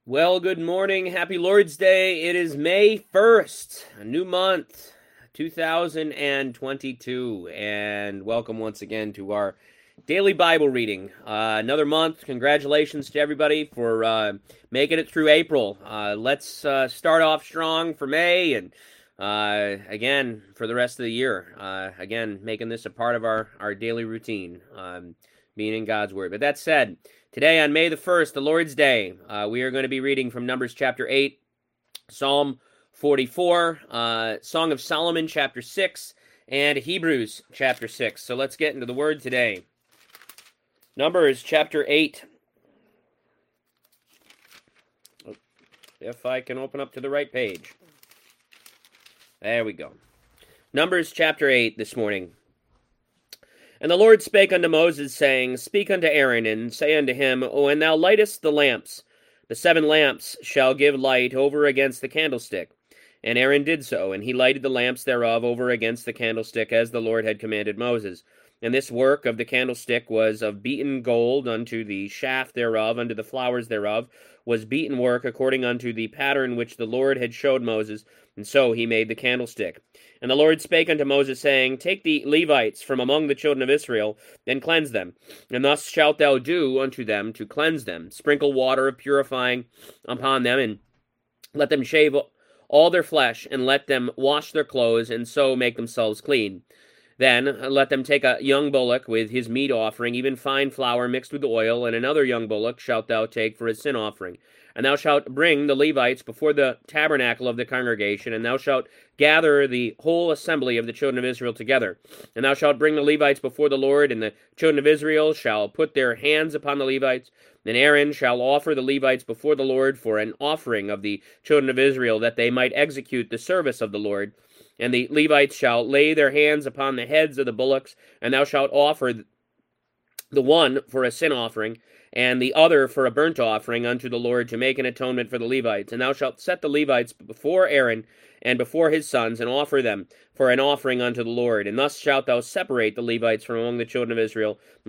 Well, good morning. Happy Lord's Day. It is May 1st, a new month, 2022. And welcome once again to our daily Bible reading. Another month. Congratulations to everybody for making it through April. Let's start off strong for May and again for the rest of the year. Again, making this a part of our daily routine, being in God's Word. But that said, today on May the 1st, the Lord's Day, we are going to be reading from Numbers chapter 8, Psalm 44, Song of Solomon chapter 6, and Hebrews chapter 6. So let's get into the Word today. Numbers chapter 8. If I can open up to the right page. There we go. Numbers chapter 8 this morning. And the Lord spake unto Moses, saying, Speak unto Aaron, and say unto him, When thou lightest the lamps, the 7 lamps shall give light over against the candlestick. And Aaron did so, and he lighted the lamps thereof over against the candlestick, as the Lord had commanded Moses. And this work of the candlestick was of beaten gold, unto the shaft thereof, unto the flowers thereof, was beaten work according unto the pattern which the Lord had showed Moses, and so he made the candlestick. And the Lord spake unto Moses, saying, Take the Levites from among the children of Israel, and cleanse them. And thus shalt thou do unto them to cleanse them. Sprinkle water of purifying upon them, and let them shave all their flesh, and let them wash their clothes, and so make themselves clean. Then let them take a young bullock with his meat offering, even fine flour mixed with oil, and another young bullock shalt thou take for a sin offering. And thou shalt bring the Levites before the tabernacle of the congregation, and thou shalt gather the whole assembly of the children of Israel together. And thou shalt bring the Levites before the Lord, and the children of Israel shall put their hands upon the Levites. And Aaron shall offer the Levites before the Lord for an offering of the children of Israel, that they might execute the service of the Lord. And the Levites shall lay their hands upon the heads of the bullocks, and thou shalt offer the one for a sin offering, and the other for a burnt offering unto the Lord, to make an atonement for the Levites. And thou shalt set the Levites before Aaron and before his sons, and offer them for an offering unto the Lord. And thus shalt thou separate the Levites from among the children of Israel, and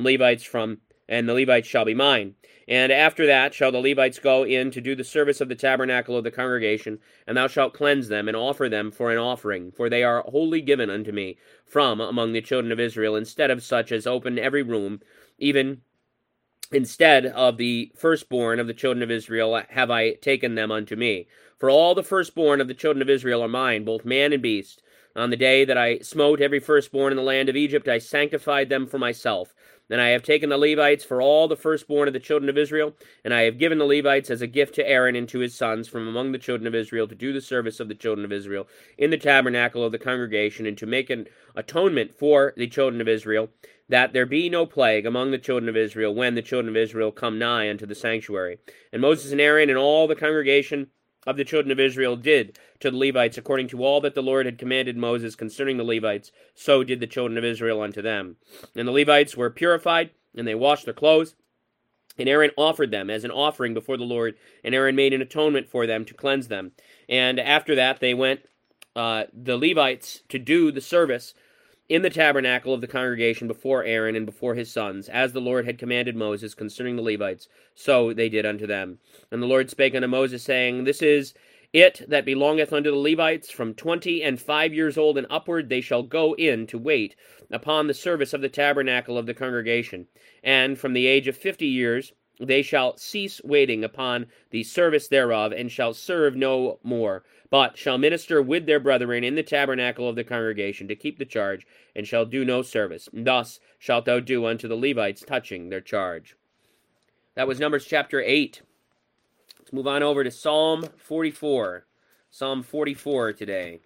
the Levites shall be mine. And after that shall the Levites go in to do the service of the tabernacle of the congregation, and thou shalt cleanse them, and offer them for an offering, for they are wholly given unto me from among the children of Israel, instead of such as open every room, even instead of the firstborn of the children of Israel have I taken them unto me. For all the firstborn of the children of Israel are mine, both man and beast. On the day that I smote every firstborn in the land of Egypt, I sanctified them for myself. And I have taken the Levites for all the firstborn of the children of Israel, and I have given the Levites as a gift to Aaron and to his sons from among the children of Israel, to do the service of the children of Israel in the tabernacle of the congregation, and to make an atonement for the children of Israel, that there be no plague among the children of Israel when the children of Israel come nigh unto the sanctuary. And Moses and Aaron and all the congregation of the children of Israel did to the Levites according to all that the Lord had commanded Moses concerning the Levites, so did the children of Israel unto them. And the Levites were purified, and they washed their clothes, and Aaron offered them as an offering before the Lord, and Aaron made an atonement for them to cleanse them. And after that they went, the Levites, to do the service in the tabernacle of the congregation before Aaron and before his sons, as the Lord had commanded Moses concerning the Levites, so they did unto them. And the Lord spake unto Moses, saying, This is it that belongeth unto the Levites, from 25 years old and upward they shall go in to wait upon the service of the tabernacle of the congregation. And from the age of 50 years they shall cease waiting upon the service thereof, and shall serve no more, but shall minister with their brethren in the tabernacle of the congregation to keep the charge, and shall do no service. Thus shalt thou do unto the Levites touching their charge. That was Numbers chapter 8. Let's move on over to Psalm 44. Psalm 44 today.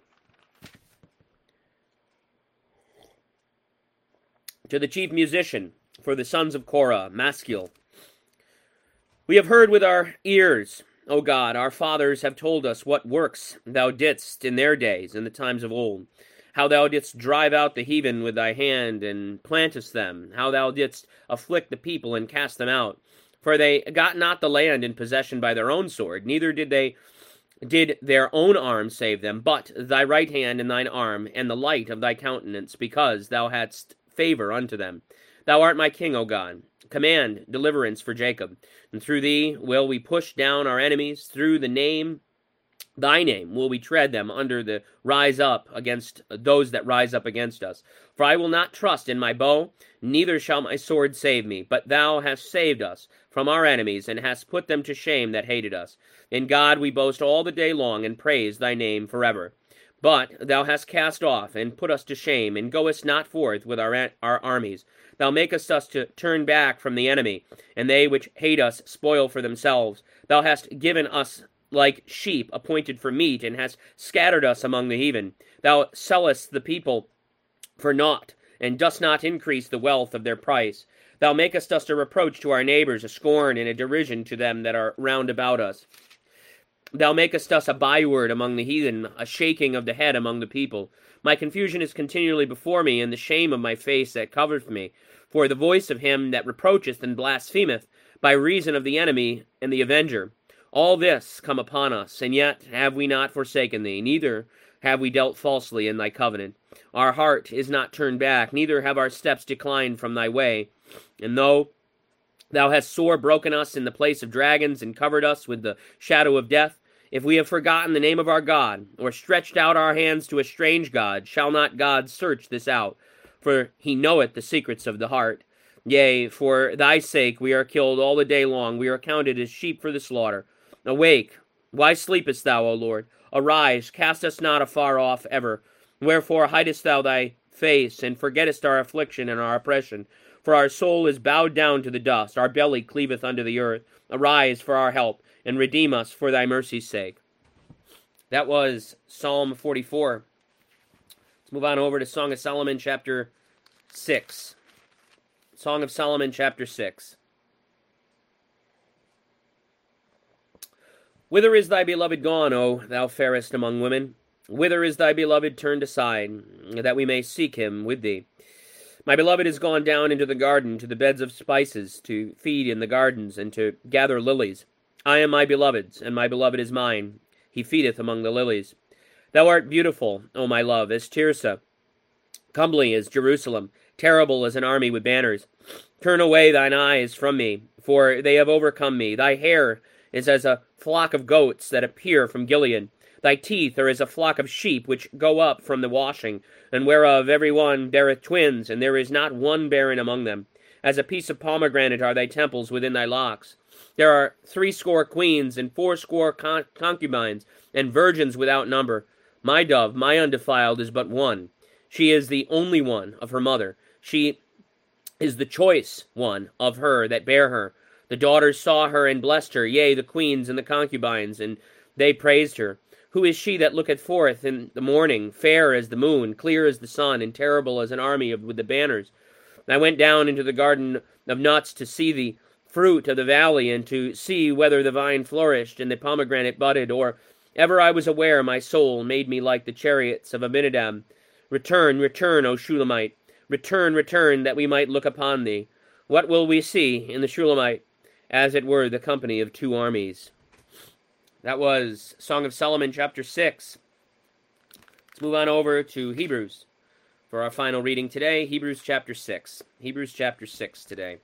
To the chief musician, for the sons of Korah, Maskil. We have heard with our ears, O God, our fathers have told us what works thou didst in their days, in the times of old, how thou didst drive out the heathen with thy hand, and plantest them, how thou didst afflict the people, and cast them out. For they got not the land in possession by their own sword, neither did their own arm save them, but thy right hand and thine arm, and the light of thy countenance, because thou hadst favor unto them. Thou art my king, O God. command deliverance for Jacob. And through thee will we push down our enemies. Through thy name will we tread them under the rise up against those that rise up against us. For I will not trust in my bow, neither shall my sword save me. But thou hast saved us from our enemies, and hast put them to shame that hated us. In God we boast all the day long, and praise thy name forever. But thou hast cast off, and put us to shame, and goest not forth with our armies. Thou makest us to turn back from the enemy, and they which hate us spoil for themselves. Thou hast given us like sheep appointed for meat, and hast scattered us among the heathen. Thou sellest the people for naught, and dost not increase the wealth of their price. Thou makest us a reproach to our neighbors, a scorn and a derision to them that are round about us. Thou makest us a byword among the heathen, a shaking of the head among the people. My confusion is continually before me, and the shame of my face that covereth me. For the voice of him that reproacheth and blasphemeth, by reason of the enemy and the avenger. All this come upon us, and yet have we not forsaken thee, neither have we dealt falsely in thy covenant. Our heart is not turned back, neither have our steps declined from thy way. And though thou hast sore broken us in the place of dragons, and covered us with the shadow of death, if we have forgotten the name of our God, or stretched out our hands to a strange God, shall not God search this out? For he knoweth the secrets of the heart. Yea, for thy sake we are killed all the day long, we are counted as sheep for the slaughter. Awake, why sleepest thou, O Lord? Arise, cast us not afar off ever. Wherefore hidest thou thy face, and forgettest our affliction and our oppression? For our soul is bowed down to the dust, our belly cleaveth unto the earth. Arise for our help, and redeem us for thy mercy's sake. That was Psalm 44. Let's move on over to Song of Solomon, chapter 6. Song of Solomon, chapter 6. Whither is thy beloved gone, O thou fairest among women? Whither is thy beloved turned aside, that we may seek him with thee? My beloved is gone down into the garden, to the beds of spices, to feed in the gardens, and to gather lilies. I am my beloved's, and my beloved is mine. He feedeth among the lilies. Thou art beautiful, O my love, as Tirzah, comely as Jerusalem, terrible as an army with banners. Turn away thine eyes from me, for they have overcome me. Thy hair is as a flock of goats that appear from Gilead. Thy teeth are as a flock of sheep which go up from the washing, and whereof every one beareth twins, and there is not one barren among them. As a piece of pomegranate are thy temples within thy locks. There are 80 queens, and 80 concubines, and virgins without number. My dove, my undefiled, is but one. She is the only one of her mother. She is the choice one of her that bare her. The daughters saw her and blessed her, yea, the queens and the concubines, and they praised her. Who is she that looketh forth in the morning, fair as the moon, clear as the sun, and terrible as an army with the banners? I went down into the garden of nuts to see the fruit of the valley, and to see whether the vine flourished and the pomegranate budded, or ever I was aware my soul made me like the chariots of Abinadab. Return, return, O Shulamite. Return, return, that we might look upon thee. What will we see in the Shulamite? As it were the company of two armies. That was Song of Solomon, chapter 6. Let's move on over to Hebrews for our final reading today. Hebrews chapter 6. Hebrews chapter 6 today.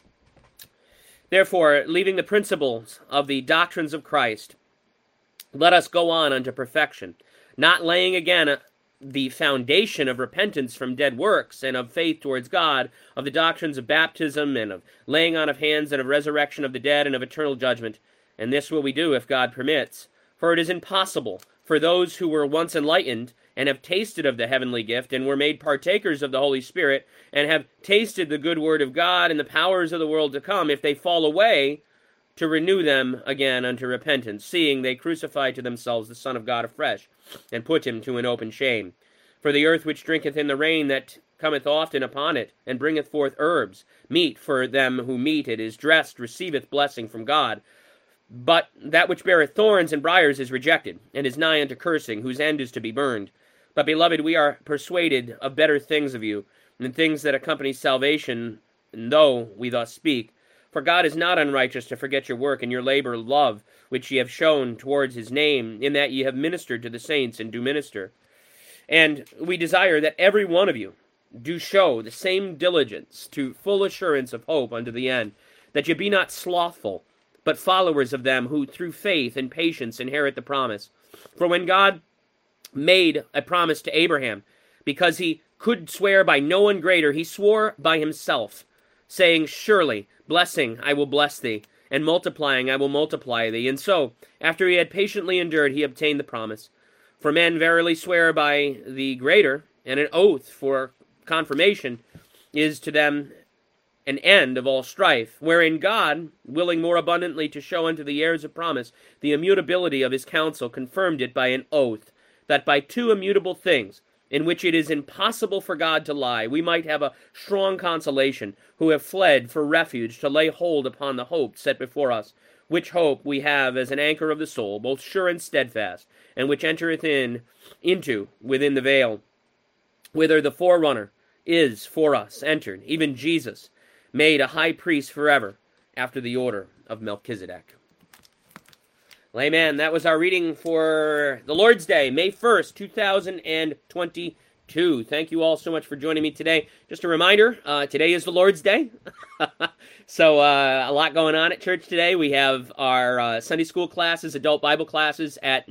Therefore, leaving the principles of the doctrines of Christ, let us go on unto perfection, not laying again the foundation of repentance from dead works, and of faith towards God, of the doctrines of baptism, and of laying on of hands, and of resurrection of the dead, and of eternal judgment. And this will we do if God permits. For it is impossible for those who were once enlightened, and have tasted of the heavenly gift, and were made partakers of the Holy Spirit, and have tasted the good word of God and the powers of the world to come, if they fall away, to renew them again unto repentance, seeing they crucify to themselves the Son of God afresh, and put him to an open shame. For the earth which drinketh in the rain that cometh often upon it, and bringeth forth herbs, meat for them who meet it, is dressed, receiveth blessing from God. But that which beareth thorns and briars is rejected, and is nigh unto cursing, whose end is to be burned. But, beloved, we are persuaded of better things of you, and things that accompany salvation, and though we thus speak. For God is not unrighteous to forget your work and your labor of love, which ye have shown towards his name, in that ye have ministered to the saints and do minister. And we desire that every one of you do show the same diligence to full assurance of hope unto the end, that ye be not slothful, but followers of them who through faith and patience inherit the promise. For when God made a promise to Abraham, because he could swear by no one greater, he swore by himself, saying, Surely, blessing I will bless thee, and multiplying I will multiply thee. And so, after he had patiently endured, he obtained the promise. For men verily swear by the greater, and an oath for confirmation is to them an end of all strife, wherein God, willing more abundantly to show unto the heirs of promise the immutability of his counsel, confirmed it by an oath, that by two immutable things, in which it is impossible for God to lie, we might have a strong consolation, who have fled for refuge to lay hold upon the hope set before us, which hope we have as an anchor of the soul, both sure and steadfast, and which entereth within the veil, whither the forerunner is for us entered, even Jesus, made a high priest forever, after the order of Melchizedek. Well, amen. That was our reading for the Lord's Day, May 1st, 2022. Thank you all so much for joining me today. Just a reminder, today is the Lord's Day. So a lot going on at church today. We have our Sunday school classes, adult Bible classes at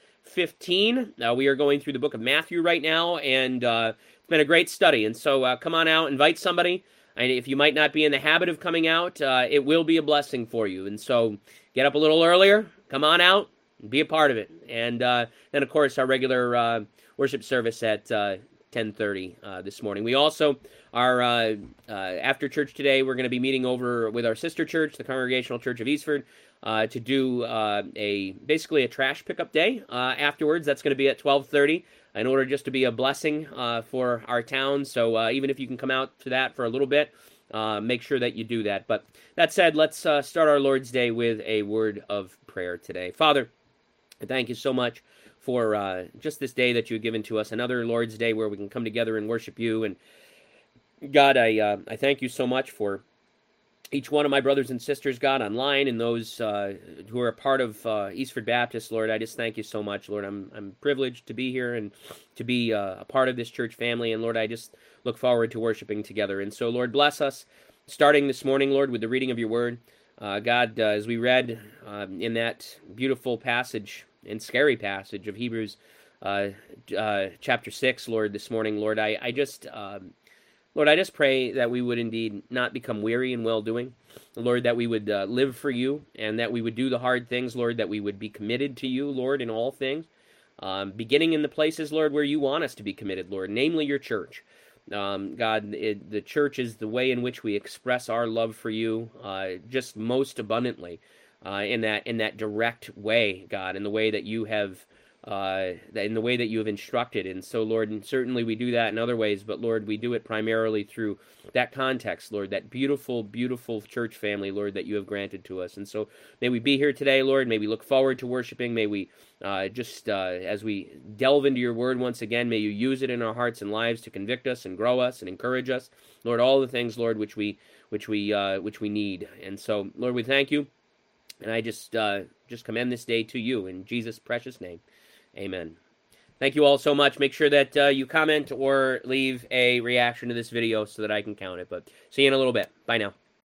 9:15. We are going through the book of Matthew right now, and it's been a great study. And so come on out, invite somebody. And if you might not be in the habit of coming out, it will be a blessing for you. And so get up a little earlier, come on out, and be a part of it. And then, of course, our regular worship service at 10:30 this morning. We also are, after church today, we're going to be meeting over with our sister church, the Congregational Church of Eastford, to do basically a trash pickup day afterwards. That's going to be at 12:30. In order just to be a blessing for our town. So even if you can come out to that for a little bit, make sure that you do that. But that said, let's start our Lord's Day with a word of prayer today. Father, I thank you so much for just this day that you've given to us, another Lord's Day where we can come together and worship you. And God, I thank you so much for each one of my brothers and sisters, God, online, and those who are a part of Eastford Baptist, Lord. I just thank you so much, Lord. I'm privileged to be here and to be a part of this church family, and Lord, I just look forward to worshiping together. And so, Lord, bless us, starting this morning, Lord, with the reading of your word. God, as we read in that beautiful passage and scary passage of Hebrews chapter 6, Lord, this morning, Lord, I just pray that we would indeed not become weary in well-doing. Lord, that we would live for you, and that we would do the hard things, Lord, that we would be committed to you, Lord, in all things, beginning in the places, Lord, where you want us to be committed, Lord, namely your church. God, the church is the way in which we express our love for you just most abundantly in that direct way, God, in the way that you have instructed. And so, Lord, and certainly we do that in other ways, but Lord, we do it primarily through that context, Lord, that beautiful, beautiful church family, Lord, that you have granted to us. And so may we be here today, Lord. May we look forward to worshiping. May we as we delve into your word once again, may you use it in our hearts and lives to convict us and grow us and encourage us, Lord, all the things, Lord, which we need. And so, Lord, we thank you. And I just commend this day to you in Jesus' precious name. Amen. Thank you all so much. Make sure that you comment or leave a reaction to this video so that I can count it. But see you in a little bit. Bye now.